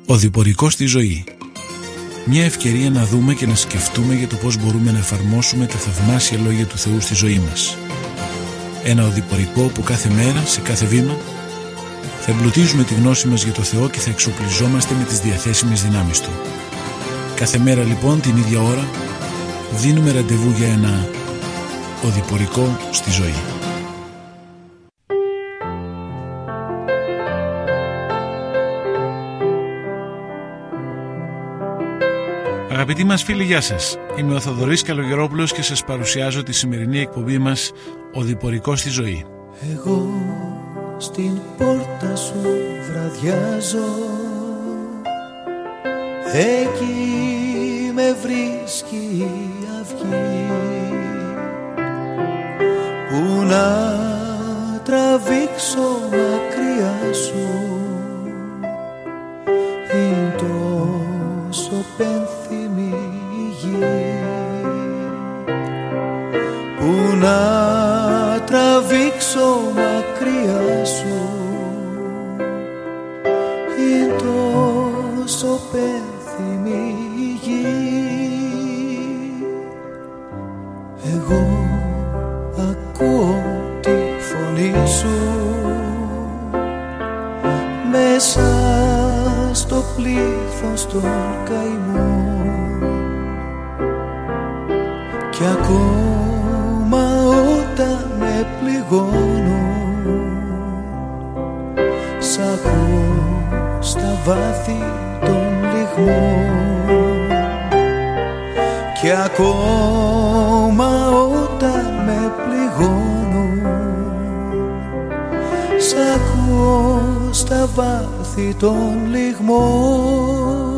Οδηπορικό στη ζωή. Μια ευκαιρία να δούμε και να σκεφτούμε για το πώς μπορούμε να εφαρμόσουμε τα θαυμάσια λόγια του Θεού στη ζωή μας. Ένα οδηπορικό που κάθε μέρα, σε κάθε βήμα, θα εμπλουτίζουμε τη γνώση μας για το Θεό και θα εξοπλιζόμαστε με τις διαθέσιμες δυνάμεις Του. Κάθε μέρα λοιπόν την ίδια ώρα δίνουμε ραντεβού για ένα οδηπορικό στη ζωή. Αγαπητοί μας φίλοι, γεια σας. Είμαι ο Θοδωρής Καλογερόπουλος και σας παρουσιάζω τη σημερινή εκπομπή μας «Οδηπορικό στη ζωή». Εγώ στην πόρτα σου βραδιάζω, εκεί με βρίσκει η αυγή, που να τραβήξω μακριά σου, είναι τόσο πένθυμη η γη, που να τραβήξω μακριά σου, είναι τόσο πένθυμη η γη. Εγώ ακούω τη φωνή σου μέσα στο πλήθος των καημών, κι ακόμα όταν με πληγώνουν, σ' ακούω στα βάθη των λυγμών, κι ακόμα όταν με πληγώνουν, σ' ακούω στα βάθη των λυγμών.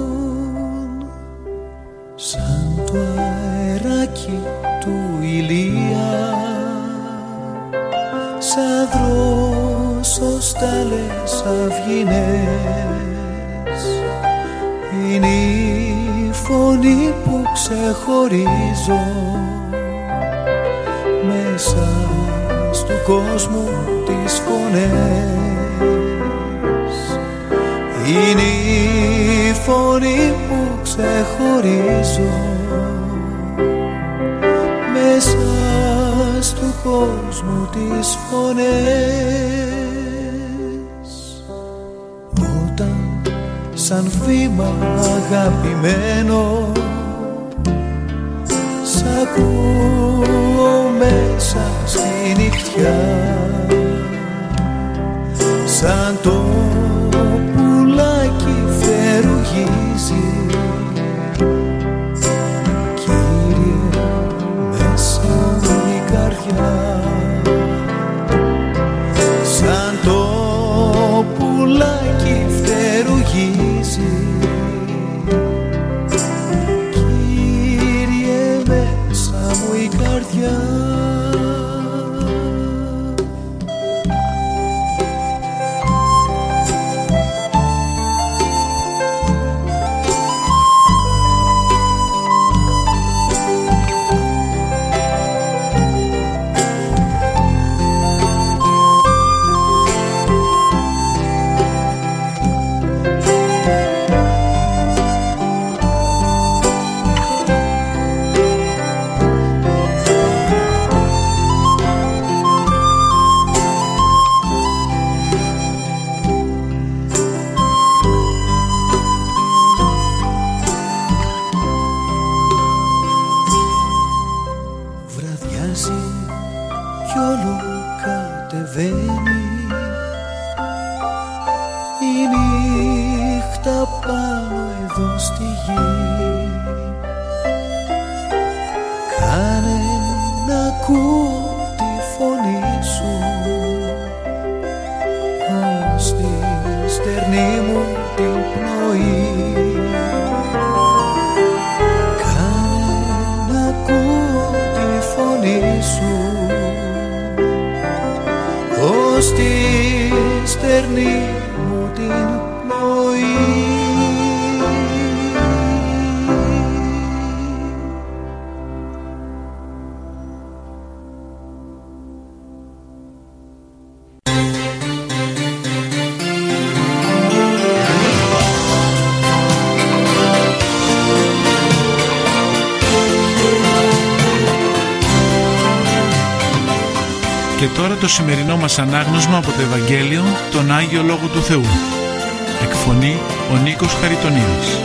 Σαν το αεράκι του Ηλία, σαν δρόσος στάλες αυγινές, είναι η φωνή που ξεχωρίζω μέσα στου κόσμου τις φωνές. Είναι η φωνή που ξεχωρίζω μέσα στου κόσμου τις φωνές. Όταν σαν βήμα αγαπημένο σ' ακούω μέσα στη νυχτιά, σαν το πουλάκι φερουγίζει, Κύριε, μέσα μου η καρδιά, σαν το πουλάκι φερουγίζει, Κύριε, μέσα μου η καρδιά. Και τώρα το σημερινό μας ανάγνωσμα από το Ευαγγέλιο, τον Άγιο Λόγο του Θεού. Εκφωνεί ο Νίκος Χαριτονίδης.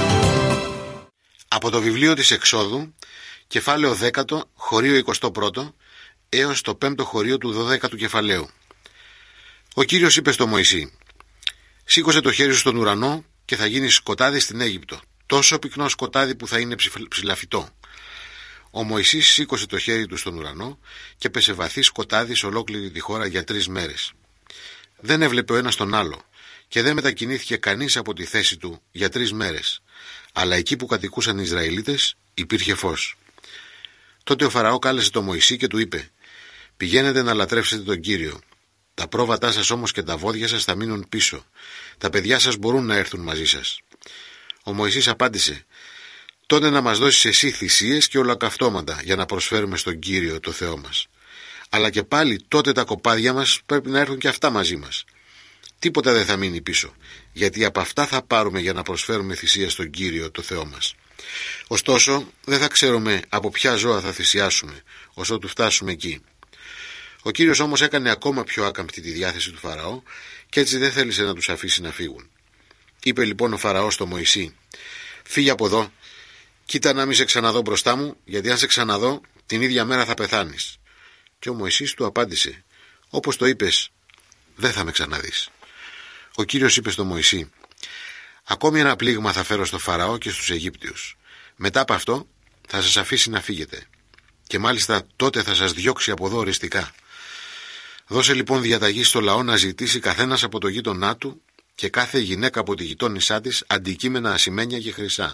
Από το βιβλίο της Εξόδου, κεφάλαιο 10, χωρίο 21, έως το 5ο χωρίο του 12ου κεφαλαίου. Ο Κύριος είπε στο Μωυσή: «Σήκωσε το χέρι σου στον ουρανό και θα γίνει σκοτάδι στην Αίγυπτο, τόσο πυκνό σκοτάδι που θα είναι ψηλαφιτό». Ο Μωυσής σήκωσε το χέρι του στον ουρανό και πέσε βαθύ σκοτάδι σε ολόκληρη τη χώρα για 3 μέρες. Δεν έβλεπε ο ένας τον άλλο και δεν μετακινήθηκε κανείς από τη θέση του για 3 μέρες. Αλλά εκεί που κατοικούσαν οι Ισραηλίτες υπήρχε φως. Τότε ο Φαραώ κάλεσε τον Μωυσή και του είπε: «Πηγαίνετε να λατρεύσετε τον Κύριο. Τα πρόβατά σας όμως και τα βόδια σας θα μείνουν πίσω. Τα παιδιά σας μπορούν να έρθουν μαζί σας». Ο Μωυσής απάντησε: «Τότε να μας δώσεις εσύ θυσίες και ολοκαυτώματα για να προσφέρουμε στον Κύριο το Θεό μας. Αλλά και πάλι τότε τα κοπάδια μας πρέπει να έρθουν και αυτά μαζί μας. Τίποτα δεν θα μείνει πίσω, γιατί από αυτά θα πάρουμε για να προσφέρουμε θυσία στον Κύριο το Θεό μας. Ωστόσο δεν θα ξέρουμε από ποια ζώα θα θυσιάσουμε ως ότου φτάσουμε εκεί». Ο Κύριος όμως έκανε ακόμα πιο άκαμπτη τη διάθεση του Φαραώ και έτσι δεν θέλησε να τους αφήσει να φύγουν. Είπε λοιπόν ο Φαραώ στο Μωυσή: «Φύγε από εδώ, κοίτα να μην σε ξαναδώ μπροστά μου, γιατί αν σε ξαναδώ την ίδια μέρα θα πεθάνεις». Και ο Μωυσής του απάντησε: «Όπως το είπες, δεν θα με ξαναδείς». Ο Κύριος είπε στο Μωυσή: «Ακόμη ένα πλήγμα θα φέρω στο Φαραώ και στους Αιγύπτιους. Μετά από αυτό θα σας αφήσει να φύγετε. Και μάλιστα τότε θα σας διώξει από εδώ οριστικά. Δώσε λοιπόν διαταγή στο λαό να ζητήσει καθένας από το γείτονά του και κάθε γυναίκα από τη γειτόνισά της αντικείμενα ασημένια και χρυσά».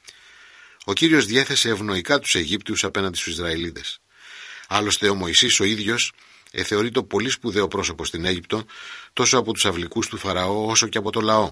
Ο Κύριος διέθεσε ευνοϊκά τους Αιγύπτιους απέναντι στους Ισραηλίτες. Άλλωστε ο Μωυσής ο ίδιος θεωρεί το πολύ σπουδαίο πρόσωπο στην Αίγυπτο, τόσο από τους αυλικούς του Φαραώ όσο και από το λαό.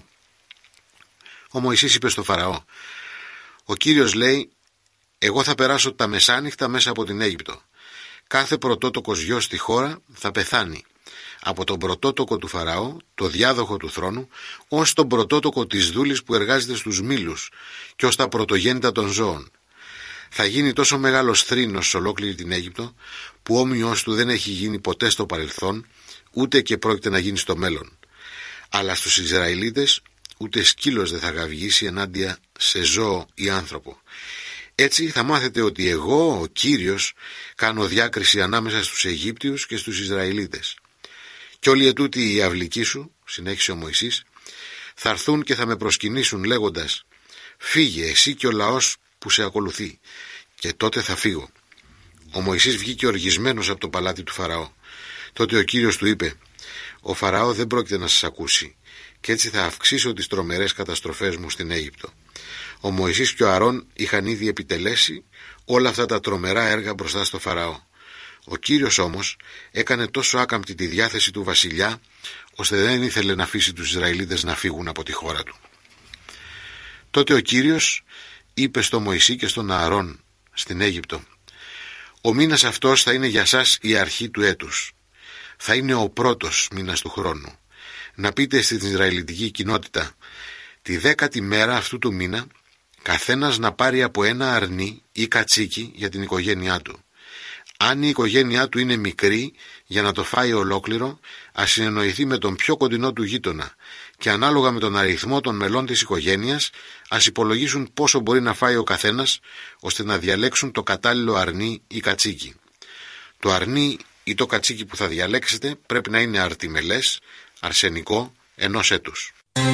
Ο Μωυσής είπε στο Φαραώ: «Ο Κύριος λέει: εγώ θα περάσω τα μεσάνυχτα μέσα από την Αίγυπτο. Κάθε πρωτότοκος γιος στη χώρα θα πεθάνει, από τον πρωτότοκο του Φαραώ, το διάδοχο του θρόνου, ως τον πρωτότοκο της δούλης που εργάζεται στους μήλους και ως τα πρωτογέννητα των ζώων. Θα γίνει τόσο μεγάλος θρήνος σε ολόκληρη την Αίγυπτο, που όμοιος του δεν έχει γίνει ποτέ στο παρελθόν, ούτε και πρόκειται να γίνει στο μέλλον. Αλλά στους Ισραηλίτες ούτε σκύλος δεν θα γαυγίσει ενάντια σε ζώο ή άνθρωπο. Έτσι θα μάθετε ότι εγώ, ο Κύριος, κάνω διάκριση ανάμεσα στους Αιγύπτιους και στους Ισραηλίτες. Και όλοι ετούτοι οι αυλικοί σου», συνέχισε ο Μωυσής, «θα έρθουν και θα με προσκυνήσουν λέγοντας: φύγε εσύ και ο λαός που σε ακολουθεί, και τότε θα φύγω». Ο Μωυσής βγήκε οργισμένος από το παλάτι του Φαραώ. Τότε ο Κύριος του είπε: «Ο Φαραώ δεν πρόκειται να σας ακούσει, και έτσι θα αυξήσω τις τρομερές καταστροφές μου στην Αίγυπτο». Ο Μωυσής και ο Αρών είχαν ήδη επιτελέσει όλα αυτά τα τρομερά έργα μπροστά στο Φαραώ. Ο Κύριος όμως έκανε τόσο άκαμπτη τη διάθεση του βασιλιά, ώστε δεν ήθελε να αφήσει τους Ισραηλίτες να φύγουν από τη χώρα του. Τότε ο Κύριος είπε στο Μωυσή και στον Αρών στην Αίγυπτο: «Ο μήνας αυτός θα είναι για σας η αρχή του έτους. Θα είναι ο πρώτος μήνας του χρόνου. Να πείτε στην Ισραηλιτική κοινότητα: τη 10η μέρα αυτού του μήνα καθένας να πάρει από ένα αρνί ή κατσίκι για την οικογένειά του. Αν η οικογένειά του είναι μικρή, για να το φάει ολόκληρο, ας συνεννοηθεί με τον πιο κοντινό του γείτονα και ανάλογα με τον αριθμό των μελών της οικογένειας ας υπολογίσουν πόσο μπορεί να φάει ο καθένας, ώστε να διαλέξουν το κατάλληλο αρνί ή κατσίκι. Το αρνί ή το κατσίκι που θα διαλέξετε πρέπει να είναι αρτιμελές, αρσενικό, 1 έτους».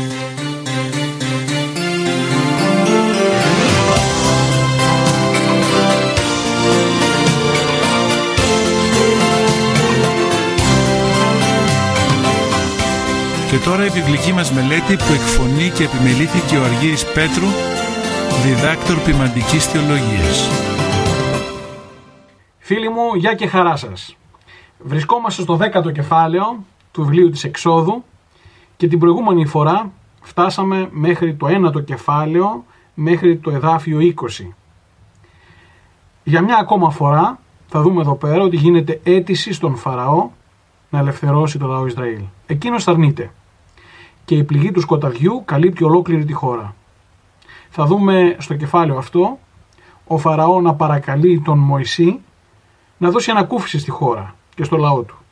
Και τώρα η βιβλική μας μελέτη που εκφωνεί και επιμελήθηκε ο Αργύρης Πέτρου, διδάκτορ ποιμαντικής θεολογίας. Φίλοι μου, γεια και χαρά σας. Βρισκόμαστε στο 10ο κεφάλαιο του βιβλίου της Εξόδου και την προηγούμενη φορά φτάσαμε μέχρι το 9ο κεφάλαιο, μέχρι το εδάφιο 20. Για μια ακόμα φορά θα δούμε εδώ πέρα ότι γίνεται αίτηση στον Φαραώ να ελευθερώσει το λαό Ισραήλ. Εκείνος αρνείται και η πληγή του σκοταδιού καλύπτει ολόκληρη τη χώρα. Θα δούμε στο κεφάλαιο αυτό ο Φαραώ να παρακαλεί τον Μωυσή να δώσει ανακούφιση στη χώρα και στο λαό του.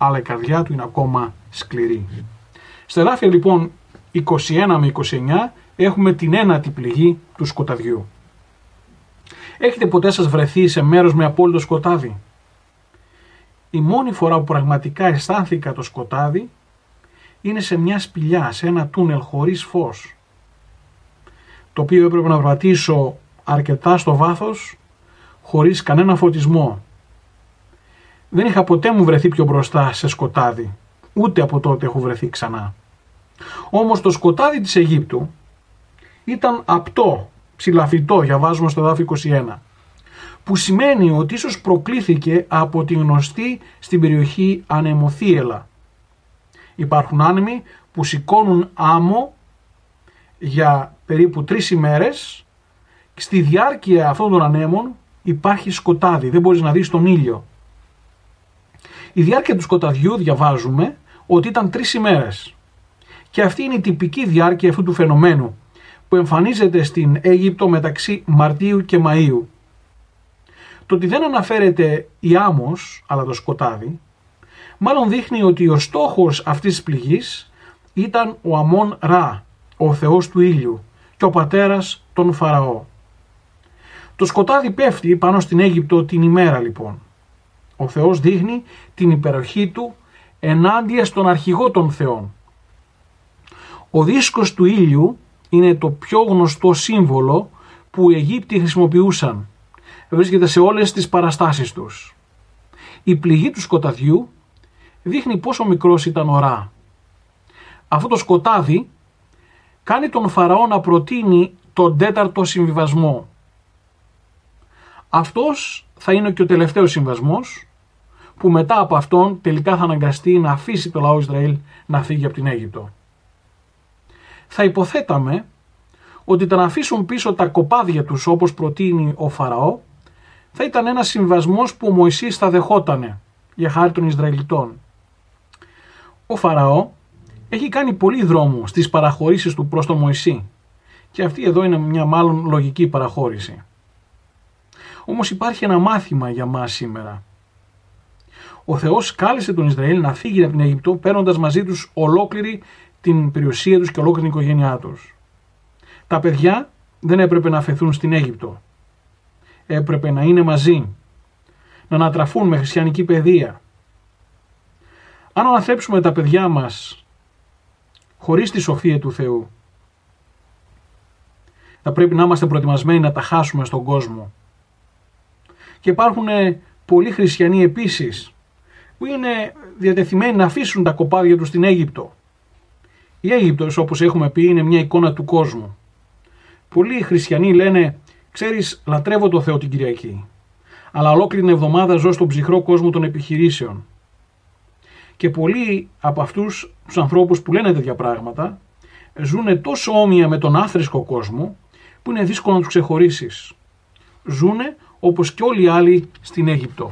αλλά η καρδιά του είναι ακόμα σκληρή. Στα εδάφια λοιπόν 21 με 29 έχουμε την ένατη πληγή του σκοταδιού. Έχετε ποτέ σας βρεθεί σε μέρος με απόλυτο σκοτάδι? Η μόνη φορά που πραγματικά αισθάνθηκα το σκοτάδι είναι σε μια σπηλιά, σε ένα τούνελ χωρίς φως, το οποίο έπρεπε να περπατήσω αρκετά στο βάθος, χωρίς κανένα φωτισμό. Δεν είχα ποτέ μου βρεθεί πιο μπροστά σε σκοτάδι, ούτε από τότε έχω βρεθεί ξανά. Όμως το σκοτάδι της Αιγύπτου ήταν απτό, ψηλαφιτό, διαβάζουμε στο εδάφιο 21, που σημαίνει ότι ίσως προκλήθηκε από τη γνωστή στην περιοχή ανεμοθύελα. Υπάρχουν άνεμοι που σηκώνουν άμμο για περίπου 3 ημέρες και στη διάρκεια αυτών των ανέμων υπάρχει σκοτάδι, δεν μπορείς να δεις τον ήλιο. Η διάρκεια του σκοταδιού διαβάζουμε ότι ήταν 3 ημέρες και αυτή είναι η τυπική διάρκεια αυτού του φαινομένου που εμφανίζεται στην Αίγυπτο μεταξύ Μαρτίου και Μαΐου. Το ότι δεν αναφέρεται η άμμος αλλά το σκοτάδι μάλλον δείχνει ότι ο στόχος αυτής της πληγής ήταν ο Αμών Ρα, ο θεός του ήλιου και ο πατέρας των Φαραώ. Το σκοτάδι πέφτει πάνω στην Αίγυπτο την ημέρα λοιπόν. Ο Θεός δείχνει την υπεροχή του ενάντια στον αρχηγό των θεών. Ο δίσκος του ήλιου είναι το πιο γνωστό σύμβολο που οι Αιγύπτιοι χρησιμοποιούσαν. Βρίσκεται σε όλες τις παραστάσεις τους. Η πληγή του σκοταδιού δείχνει πόσο μικρός ήταν ο Ρα. Αυτό το σκοτάδι κάνει τον Φαραώ να προτείνει τον 4ο συμβιβασμό. Αυτός θα είναι και ο τελευταίος συμβασμός που μετά από αυτόν τελικά θα αναγκαστεί να αφήσει το λαό Ισραήλ να φύγει από την Αίγυπτο. Θα υποθέταμε ότι το να αφήσουν πίσω τα κοπάδια τους όπως προτείνει ο Φαραώ θα ήταν ένας συμβασμός που ο Μωυσής θα δεχότανε για χάρη των Ισραηλιτών. Ο Φαραώ έχει κάνει πολύ δρόμο στις παραχωρήσεις του προς τον Μωυσή και αυτή εδώ είναι μια μάλλον λογική παραχώρηση. Όμως υπάρχει ένα μάθημα για μας σήμερα. Ο Θεός κάλεσε τον Ισραήλ να φύγει από την Αίγυπτο παίρνοντας μαζί τους ολόκληρη την περιουσία τους και ολόκληρη την οικογένειά τους. Τα παιδιά δεν έπρεπε να αφαιθούν στην Αίγυπτο. Έπρεπε να είναι μαζί, να ανατραφούν με χριστιανική παιδεία. Αν αναθρέψουμε τα παιδιά μας χωρίς τη σοφία του Θεού, θα πρέπει να είμαστε προετοιμασμένοι να τα χάσουμε στον κόσμο. Και υπάρχουν πολλοί χριστιανοί επίσης που είναι διατεθειμένοι να αφήσουν τα κοπάδια τους στην Αίγυπτο. Η Αίγυπτος, όπως έχουμε πει, είναι μια εικόνα του κόσμου. Πολλοί χριστιανοί λένε, ξέρεις, λατρεύω το Θεό την Κυριακή, αλλά ολόκληρη την εβδομάδα ζω στον ψυχρό κόσμο των επιχειρήσεων. Και πολλοί από αυτούς τους ανθρώπους που λένε τέτοια πράγματα ζουνε τόσο όμοια με τον άθρησκο κόσμο που είναι δύσκολο να τους ξεχωρίσεις. Ζουνε όπως και όλοι οι άλλοι στην Αίγυπτο.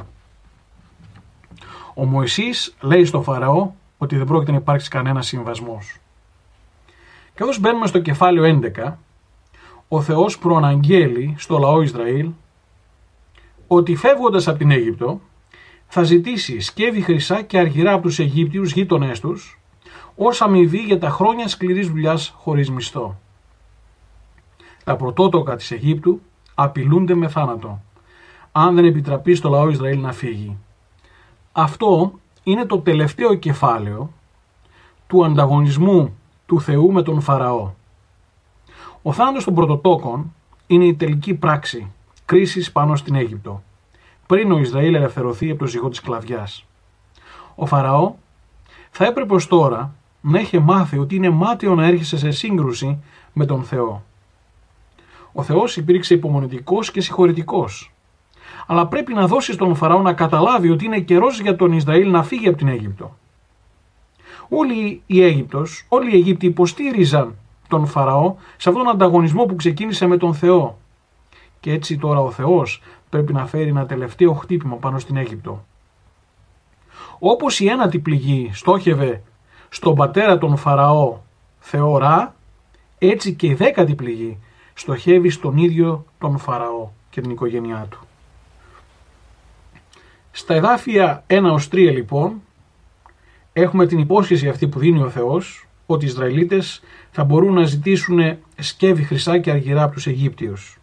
Ο Μωυσής λέει στο Φαραώ ότι δεν πρόκειται να υπάρξει κανένα συμβασμός. Καθώς μπαίνουμε στο κεφάλαιο 11, ο Θεός προαναγγέλει στο λαό Ισραήλ ότι φεύγοντας από την Αίγυπτο θα ζητήσει σκεύη χρυσά και αργυρά από τους Αιγύπτιους γείτονές τους ως αμοιβή για τα χρόνια σκληρής δουλειάς χωρίς μισθό. Τα πρωτότοκα της Αιγύπτου απειλούνται με θάνατο αν δεν επιτραπεί στο λαό Ισραήλ να φύγει. Αυτό είναι το τελευταίο κεφάλαιο του ανταγωνισμού του Θεού με τον Φαραώ. Ο θάνατος των πρωτοτόκων είναι η τελική πράξη κρίσης πάνω στην Αίγυπτο, πριν ο Ισραήλ ελευθερωθεί από το ζυγό της σκλαβιάς. Ο Φαραώ θα έπρεπε ως τώρα να είχε μάθει ότι είναι μάταιο να έρχεσαι σε σύγκρουση με τον Θεό. Ο Θεός υπήρξε υπομονετικός και συγχωρητικός, αλλά πρέπει να δώσει στον Φαραώ να καταλάβει ότι είναι καιρός για τον Ισραήλ να φύγει από την Αίγυπτο. Όλη η Αίγυπτος, όλοι οι Αιγύπτιοι υποστήριζαν τον Φαραώ σε αυτόν τον ανταγωνισμό που ξεκίνησε με τον Θεό. Και έτσι τώρα ο Θεός πρέπει να φέρει ένα τελευταίο χτύπημα πάνω στην Αίγυπτο. Όπως η ένατη πληγή στόχευε στον πατέρα των Φαραώ, Θεό Ρα, έτσι και η 10η πληγή στοχεύει στον ίδιο τον Φαραώ και την οικογένειά του. Στα εδάφια 1-3 λοιπόν έχουμε την υπόσχεση αυτή που δίνει ο Θεός, ότι οι Ισραηλίτες θα μπορούν να ζητήσουν σκεύη χρυσά και αργυρά από τους Αιγύπτιους.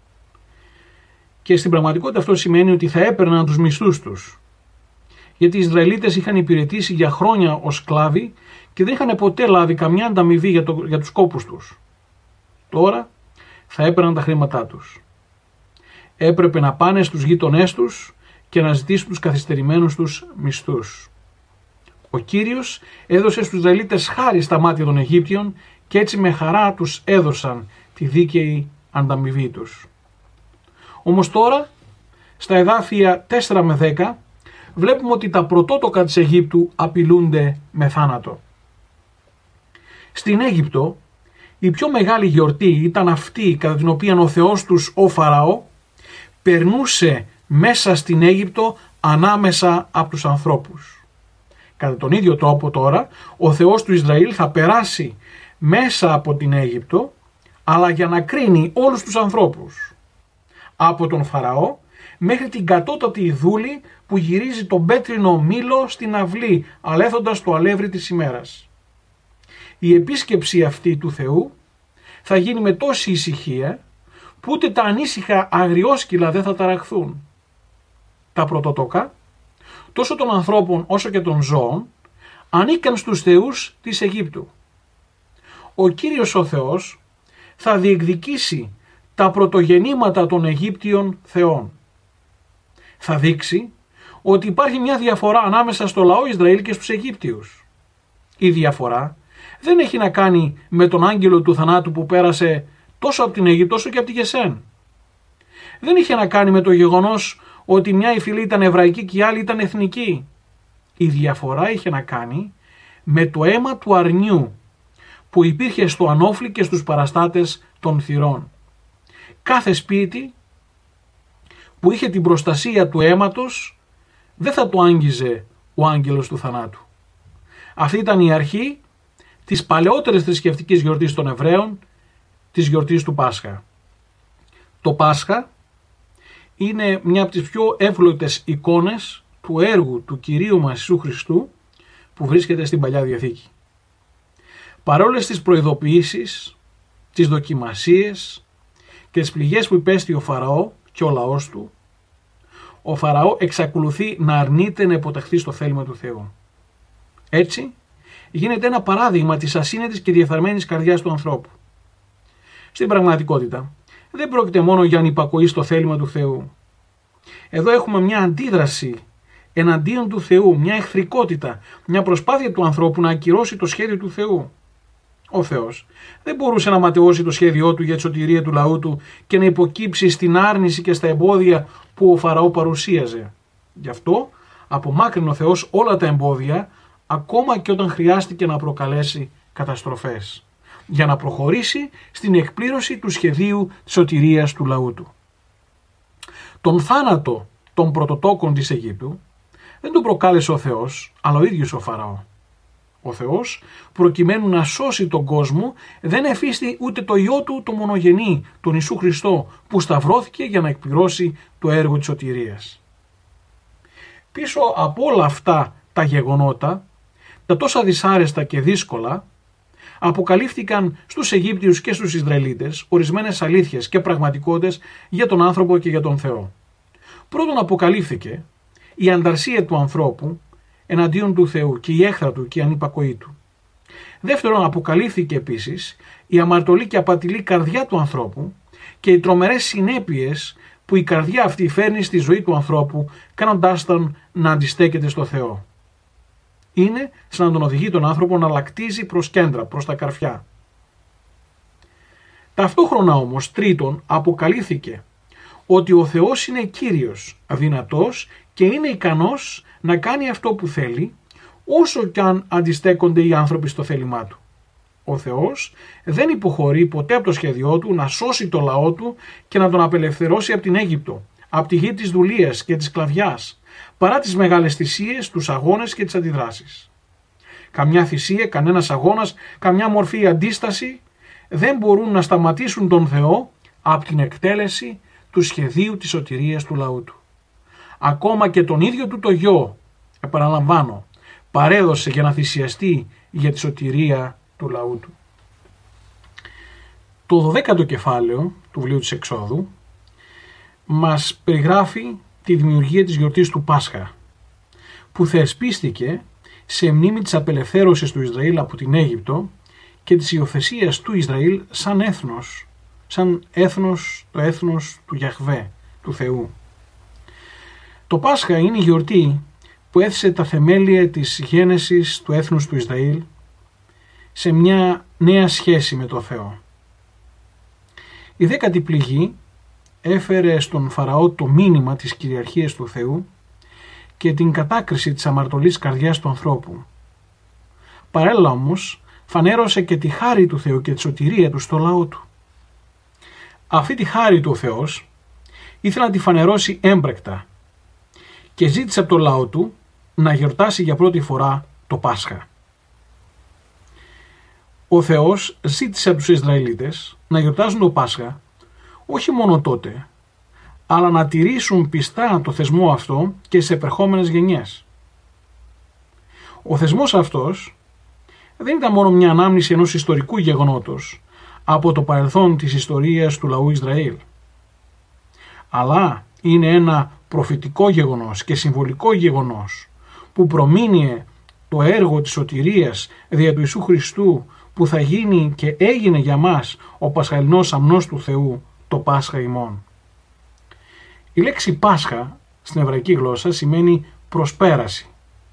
Και στην πραγματικότητα αυτό σημαίνει ότι θα έπαιρναν τους μισθούς τους. Γιατί οι Ισραηλίτες είχαν υπηρετήσει για χρόνια ως σκλάβοι και δεν είχαν ποτέ λάβει καμιά ανταμοιβή για τους κόπους τους. Τώρα θα έπαιρναν τα χρήματά τους. Έπρεπε να πάνε στους γείτονές τους και να ζητήσουν τους καθυστερημένους τους μισθούς. Ο Κύριος έδωσε στους Ισραηλίτες χάρη στα μάτια των Αιγύπτιων και έτσι με χαρά τους έδωσαν τη δίκαιη ανταμοιβή τους. Όμως τώρα, στα εδάφια 4 με 10, βλέπουμε ότι τα πρωτότοκα της Αιγύπτου απειλούνται με θάνατο. Στην Αίγυπτο, η πιο μεγάλη γιορτή ήταν αυτή κατά την οποία ο Θεός τους, ο Φαραώ, περνούσε μέσα στην Αίγυπτο ανάμεσα από τους ανθρώπους. Κατά τον ίδιο τρόπο τώρα, ο Θεός του Ισραήλ θα περάσει μέσα από την Αίγυπτο, αλλά για να κρίνει όλους τους ανθρώπους. Από τον Φαραώ μέχρι την κατώτατη δούλη που γυρίζει τον πέτρινο μήλο στην αυλή, αλέθοντας το αλεύρι της ημέρας. Η επίσκεψη αυτή του Θεού θα γίνει με τόση ησυχία που ούτε τα ανήσυχα αγριόσκυλα δεν θα ταραχθούν. Τα πρωτοτόκα, τόσο των ανθρώπων όσο και των ζώων, ανήκαν στους θεούς της Αιγύπτου. Ο Κύριος ο Θεός θα διεκδικήσει τα πρωτογεννήματα των Αιγύπτιων θεών. Θα δείξει ότι υπάρχει μια διαφορά ανάμεσα στο λαό Ισραήλ και στους Αιγύπτιους. Η διαφορά δεν έχει να κάνει με τον άγγελο του θανάτου που πέρασε τόσο από την Αίγυπτο όσο και από τη Γεσέν. Δεν είχε να κάνει με το γεγονός ότι μια η φυλή ήταν εβραϊκή και η άλλη ήταν εθνική. Η διαφορά είχε να κάνει με το αίμα του αρνιού που υπήρχε στο ανώφλι και στους παραστάτες των θυρών. Κάθε σπίτι που είχε την προστασία του αίματος δεν θα το άγγιζε ο άγγελος του θανάτου. Αυτή ήταν η αρχή της παλαιότερης θρησκευτικής γιορτής των Εβραίων, της γιορτής του Πάσχα. Το Πάσχα είναι μια από τις πιο εύλογες εικόνες του έργου του Κυρίου μας Ιησού Χριστού που βρίσκεται στην Παλιά Διαθήκη. Παρόλες τις προειδοποιήσεις, τις δοκιμασίες και τις πληγές που υπέστη ο Φαραώ και ο λαός του, ο Φαραώ εξακολουθεί να αρνείται να υποταχθεί στο θέλημα του Θεού. Έτσι γίνεται ένα παράδειγμα της ασύνετης και διεφθαρμένης καρδιάς του ανθρώπου. Στην πραγματικότητα δεν πρόκειται μόνο για ανυπακοή στο θέλημα του Θεού. Εδώ έχουμε μια αντίδραση εναντίον του Θεού, μια εχθρικότητα, μια προσπάθεια του ανθρώπου να ακυρώσει το σχέδιο του Θεού. Ο Θεός δεν μπορούσε να ματαιώσει το σχέδιό του για τη σωτηρία του λαού του και να υποκύψει στην άρνηση και στα εμπόδια που ο Φαραώ παρουσίαζε. Γι' αυτό απομάκρυνε ο Θεός όλα τα εμπόδια, ακόμα και όταν χρειάστηκε να προκαλέσει καταστροφές, για να προχωρήσει στην εκπλήρωση του σχεδίου της σωτηρίας του λαού του. Τον θάνατο των πρωτοτόκων της Αιγύπτου δεν τον προκάλεσε ο Θεός, αλλά ο ίδιος ο Φαραώ. Ο Θεός, προκειμένου να σώσει τον κόσμο, δεν εφίστη ούτε το Υιό του το μονογενή, τον Ιησού Χριστό, που σταυρώθηκε για να εκπληρώσει το έργο της σωτηρίας. Πίσω από όλα αυτά τα γεγονότα, τα τόσα δυσάρεστα και δύσκολα, αποκαλύφθηκαν στους Αιγύπτιους και στους Ισραηλίτες ορισμένες αλήθειες και πραγματικότητες για τον άνθρωπο και για τον Θεό. Πρώτον, αποκαλύφθηκε η ανταρσία του ανθρώπου εναντίον του Θεού και η έχθρα του και η ανυπακοή του. Δεύτερον, αποκαλύφθηκε επίσης η αμαρτωλή και απατηλή καρδιά του ανθρώπου και οι τρομερές συνέπειες που η καρδιά αυτή φέρνει στη ζωή του ανθρώπου, κάνοντάς τον να αντιστέκεται στο Θεό. Είναι σαν να τον οδηγεί τον άνθρωπο να λακτίζει προς κέντρα, προς τα καρφιά. Ταυτόχρονα όμως, τρίτον, αποκαλύφθηκε ότι ο Θεός είναι Κύριος, αδυνατός και είναι ικανός να κάνει αυτό που θέλει, όσο κι αν αντιστέκονται οι άνθρωποι στο θέλημά του. Ο Θεός δεν υποχωρεί ποτέ από το σχέδιό του να σώσει το λαό του και να τον απελευθερώσει από την Αίγυπτο, από τη γη της δουλείας και της σκλαβιάς, παρά τις μεγάλες θυσίες, τους αγώνες και τις αντιδράσεις. Καμιά θυσία, κανένας αγώνας, καμιά μορφή αντίσταση δεν μπορούν να σταματήσουν τον Θεό από την εκτέλεση του σχεδίου της σωτηρίας του λαού του. Ακόμα και τον ίδιο του το γιο, επαναλαμβάνω, παρέδωσε για να θυσιαστεί για τη σωτηρία του λαού του. Το 12ο κεφάλαιο του βιβλίου της Εξόδου μας περιγράφει τη δημιουργία της γιορτής του Πάσχα, που θεσπίστηκε σε μνήμη της απελευθέρωσης του Ισραήλ από την Αίγυπτο και της υιοθεσίας του Ισραήλ σαν έθνος, το έθνος του Γιαχβέ, του Θεού. Το Πάσχα είναι η γιορτή που έθεσε τα θεμέλια της γένεσης του έθνους του Ισραήλ σε μια νέα σχέση με το Θεό. Η 10η πληγή έφερε στον Φαραώ το μήνυμα της κυριαρχίας του Θεού και την κατάκριση της αμαρτωλής καρδιάς του ανθρώπου. Παράλληλα όμως φανέρωσε και τη χάρη του Θεού και τη σωτηρία του στο λαό του. Αυτή τη χάρη του ο Θεός ήθελε να τη φανερώσει έμπρεκτα και ζήτησε από το λαό του να γιορτάσει για πρώτη φορά το Πάσχα. Ο Θεός ζήτησε από τους Ισραηλίτες να γιορτάζουν το Πάσχα όχι μόνο τότε, αλλά να τηρήσουν πιστά το θεσμό αυτό και σε επερχόμενες γενιές. Ο θεσμός αυτός δεν ήταν μόνο μια ανάμνηση ενός ιστορικού γεγονότος από το παρελθόν της ιστορίας του λαού Ισραήλ, αλλά είναι ένα προφητικό γεγονός και συμβολικό γεγονός που προμήνυε το έργο της σωτηρίας δια του Ιησού Χριστού, που θα γίνει και έγινε για μας ο πασχαλινός αμνός του Θεού, το Πάσχα ημών. Η λέξη Πάσχα στην εβραϊκή γλώσσα σημαίνει προσπέραση.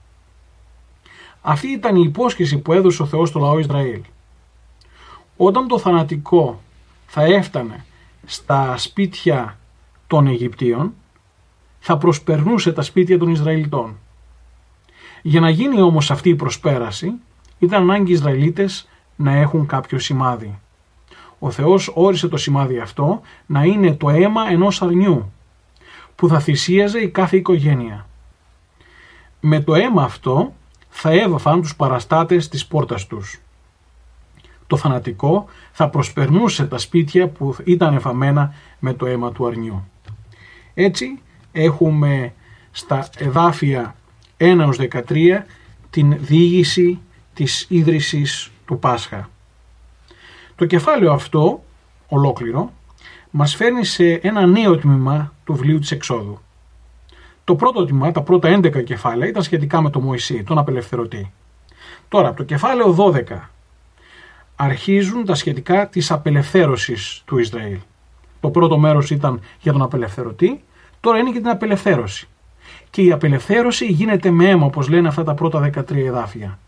Αυτή ήταν η υπόσχεση που έδωσε ο Θεός στο λαό Ισραήλ. Όταν το θανατικό θα έφτανε στα σπίτια των Αιγυπτίων, θα προσπερνούσε τα σπίτια των Ισραηλιτών. Για να γίνει όμως αυτή η προσπέραση, ήταν ανάγκη οι Ισραηλίτες να έχουν κάποιο σημάδι. Ο Θεός όρισε το σημάδι αυτό να είναι το αίμα ενός αρνιού, που θα θυσίαζε η κάθε οικογένεια. Με το αίμα αυτό θα έβαφαν τους παραστάτες της πόρτας τους. Το θανατικό θα προσπερνούσε τα σπίτια που ήταν εφαμένα με το αίμα του αρνιού. Έτσι έχουμε στα εδάφια 1-13 την διήγηση της ίδρυσης του Πάσχα. Το κεφάλαιο αυτό, ολόκληρο, μας φέρνει σε ένα νέο τμήμα του βιβλίου της Εξόδου. Το πρώτο τμήμα, τα πρώτα 11 κεφάλαια, ήταν σχετικά με τον Μωυσή, τον απελευθερωτή. Τώρα, από το κεφάλαιο 12 αρχίζουν τα σχετικά της απελευθέρωσης του Ισραήλ. Το πρώτο μέρος ήταν για τον απελευθερωτή, τώρα είναι για την απελευθέρωση. Και η απελευθέρωση γίνεται με αίμα, όπως λένε αυτά τα πρώτα 13 εδάφια.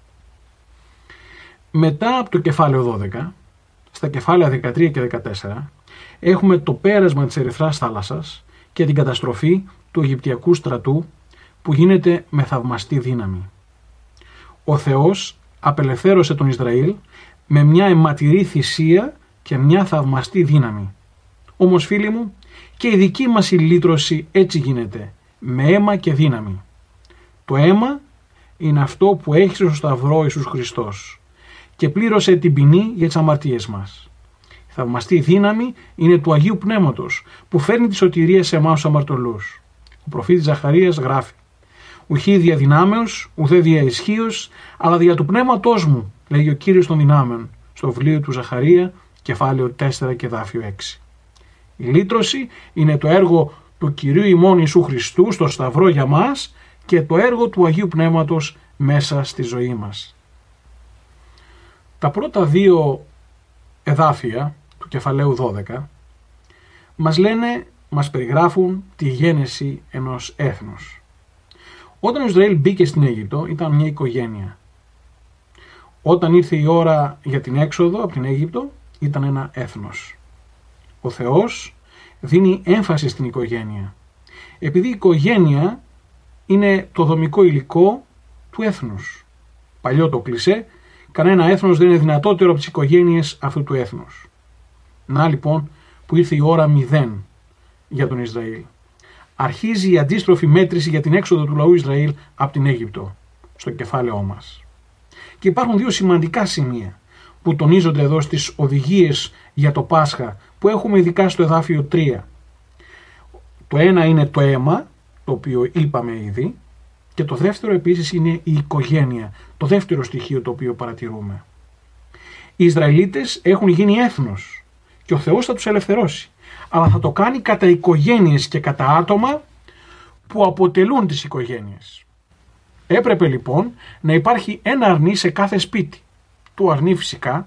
Μετά από το κεφάλαιο 12, στα κεφάλαια 13 και 14, έχουμε το πέρασμα της Ερυθράς θάλασσας και την καταστροφή του Αιγυπτιακού στρατού που γίνεται με θαυμαστή δύναμη. Ο Θεός απελευθέρωσε τον Ισραήλ με μια αιματηρή θυσία και μια θαυμαστή δύναμη. Όμως, φίλοι μου, και η δική μας η λύτρωση έτσι γίνεται, με αίμα και δύναμη. Το αίμα είναι αυτό που έχει στο σταυρό ο Ιησούς Χριστός και πλήρωσε την ποινή για τις αμαρτίες μας. Η θαυμαστή δύναμη είναι του Αγίου Πνεύματος που φέρνει τη σωτηρία σε εμάς τους αμαρτωλούς. Ο προφήτης Ζαχαρίας γράφει: «Ουχή δια δυνάμεως, ουδέ δια ισχύως, αλλά δια του πνεύματός μου», λέγει ο Κύριος των δυνάμεων στο βιβλίο του Ζαχαρία, κεφάλαιο 4 και εδάφιο 6. Η λύτρωση είναι το έργο του Κυρίου ημών Ιησού Χριστού στο σταυρό για μας και το έργο του Αγίου Πνεύματος μέσα στη ζωή μας. Τα πρώτα δύο εδάφια του κεφαλαίου 12 μας περιγράφουν τη γένεση ενός έθνους. Όταν ο Ισραήλ μπήκε στην Αίγυπτο ήταν μια οικογένεια. Όταν ήρθε η ώρα για την έξοδο από την Αίγυπτο ήταν ένα έθνος. Ο Θεός δίνει έμφαση στην οικογένεια, επειδή η οικογένεια είναι το δομικό υλικό του έθνους. Παλιό το κλισέ, κανένα έθνος δεν είναι δυνατότερο από τις οικογένειες αυτού του έθνους. Να λοιπόν που ήρθε η ώρα 0 για τον Ισραήλ. Αρχίζει η αντίστροφη μέτρηση για την έξοδο του λαού Ισραήλ από την Αίγυπτο, στο κεφάλαιό μας. Και υπάρχουν δύο σημαντικά σημεία που τονίζονται εδώ στις οδηγίες για το Πάσχα που έχουμε ειδικά στο εδάφιο 3. Το ένα είναι το αίμα, το οποίο είπαμε ήδη, Και το δεύτερο επίσης είναι η οικογένεια, το δεύτερο στοιχείο το οποίο παρατηρούμε. Οι Ισραηλίτες έχουν γίνει έθνος και ο Θεός θα τους ελευθερώσει, αλλά θα το κάνει κατά οικογένειες και κατά άτομα που αποτελούν τις οικογένειες. Έπρεπε λοιπόν να υπάρχει ένα αρνί σε κάθε σπίτι. Το αρνί φυσικά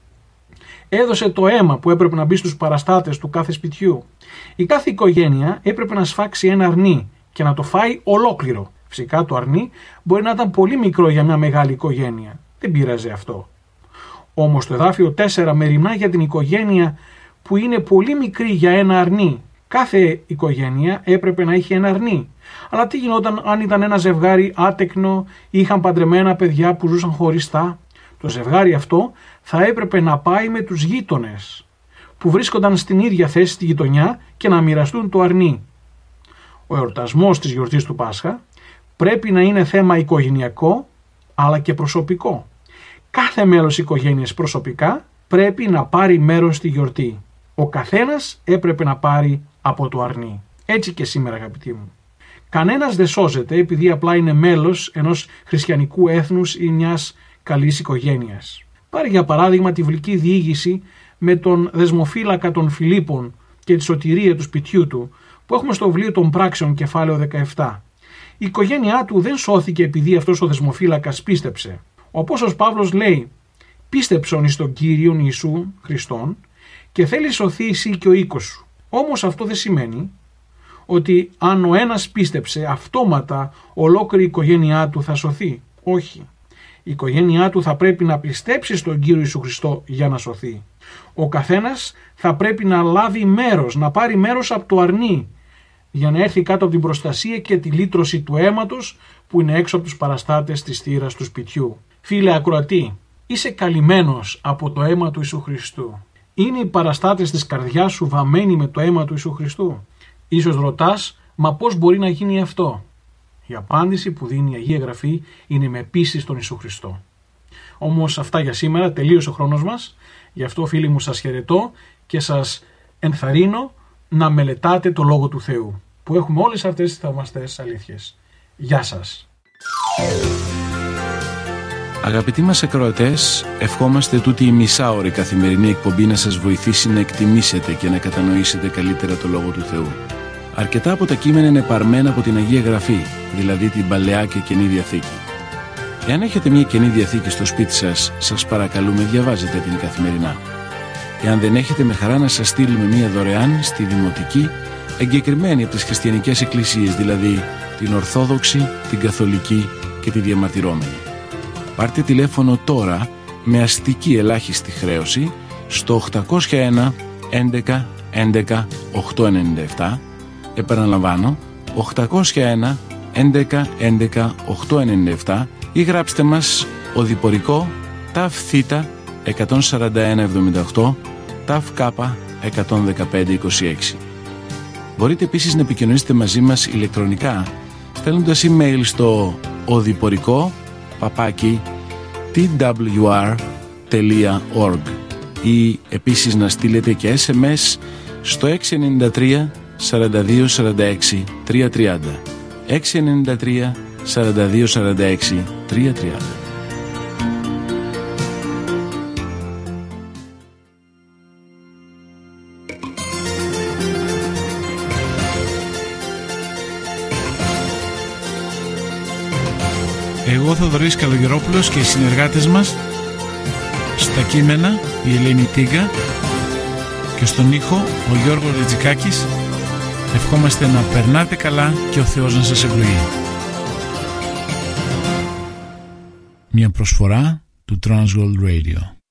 έδωσε το αίμα που έπρεπε να μπει στους παραστάτες του κάθε σπιτιού. Η κάθε οικογένεια έπρεπε να σφάξει ένα αρνί και να το φάει ολόκληρο. Φυσικά το αρνί μπορεί να ήταν πολύ μικρό για μια μεγάλη οικογένεια. Δεν πείραζε αυτό. Όμως το εδάφιο 4 μεριμνά για την οικογένεια που είναι πολύ μικρή για ένα αρνί. Κάθε οικογένεια έπρεπε να είχε ένα αρνί. Αλλά τι γινόταν αν ήταν ένα ζευγάρι άτεκνο ή είχαν παντρεμένα παιδιά που ζούσαν χωριστά? Το ζευγάρι αυτό θα έπρεπε να πάει με τους γείτονες που βρίσκονταν στην ίδια θέση στη γειτονιά και να μοιραστούν το αρνί. Ο εορτασμός της γιορτής του Πάσχα πρέπει να είναι θέμα οικογενειακό αλλά και προσωπικό. Κάθε μέλος οικογένειας προσωπικά πρέπει να πάρει μέρος στη γιορτή. Ο καθένας έπρεπε να πάρει από το αρνί. Έτσι και σήμερα, αγαπητοί μου. Κανένας δεν σώζεται επειδή απλά είναι μέλος ενός χριστιανικού έθνους ή μιας καλής οικογένειας. Πάρε για παράδειγμα τη βιβλική διήγηση με τον δεσμοφύλακα των Φιλίππων και τη σωτηρία του σπιτιού του που έχουμε στο βιβλίο των Πράξεων κεφάλαιο 17. Η οικογένειά του δεν σώθηκε επειδή αυτός ο δεσμοφύλακας πίστεψε. Ο Απόστολος Παύλος λέει «Πίστεψον εις τον Κύριον Ιησού Χριστόν και θέλει σωθεί εσύ και ο οίκος σου». Όμως αυτό δεν σημαίνει ότι αν ο ένας πίστεψε αυτόματα ολόκληρη η οικογένειά του θα σωθεί. Όχι. Η οικογένειά του θα πρέπει να πιστέψει στον Κύριο Ιησού Χριστό για να σωθεί. Ο καθένας θα πρέπει να λάβει μέρος, να πάρει μέρος από το αρνί για να έρθει κάτω από την προστασία και τη λύτρωση του αίματος που είναι έξω από τους παραστάτες της θύρας του σπιτιού. Φίλε ακροατή, είσαι καλυμμένος από το αίμα του Ιησού Χριστού. Είναι οι παραστάτες της καρδιάς σου βαμμένοι με το αίμα του Ιησού Χριστού? Ίσως ρωτάς, μα πώς μπορεί να γίνει αυτό? Η απάντηση που δίνει η Αγία Γραφή είναι με πίστη στον Ιησού Χριστό. Όμως αυτά για σήμερα, τελείωσε ο χρόνος μας. Γι' αυτό φίλοι μου σας χαιρετώ και σας ενθαρρύνω να μελετάτε το Λόγο του Θεού, που έχουμε όλες αυτές τις θαυμαστές αλήθειες. Γεια σας. Αγαπητοί μας ακροατές, ευχόμαστε τούτη η μισάωρη καθημερινή εκπομπή να σας βοηθήσει να εκτιμήσετε και να κατανοήσετε καλύτερα το Λόγο του Θεού. Αρκετά από τα κείμενα είναι παρμένα από την Αγία Γραφή, δηλαδή την Παλαιά και Καινή Διαθήκη. Εάν έχετε μια Καινή Διαθήκη στο σπίτι σας, σας παρακαλούμε διαβάζετε την καθημερινά. Εάν δεν έχετε, με χαρά να σας στείλουμε μια δωρεάν στη Δημοτική, εγκεκριμένη από τις χριστιανικές εκκλησίες, δηλαδή την Ορθόδοξη, την Καθολική και τη Διαμαρτυρόμενη. Πάρτε τηλέφωνο τώρα με αστική ελάχιστη χρέωση στο 801 11 11 897. Επαναλαμβάνω, 801 11 11 897 ή γράψτε μας οδηπορικό ΤΑΦ Θ 14178 ΤΑΦ Κ 11526. Μπορείτε επίσης να επικοινωνήσετε μαζί μας ηλεκτρονικά στέλνοντας email στο οδηπορικό twr.org ή επίσης να στείλετε και SMS στο 693 42 46 330 693 42 46 330. Εγώ Θοδωρής Καλογερόπουλος και οι συνεργάτες μας στα κείμενα η Ελένη Τίγκα και στον ήχο ο Γιώργος Ρετζικάκης ευχόμαστε να περνάτε καλά και ο Θεός να σας ευλογεί. Μια προσφορά του Transworld Radio.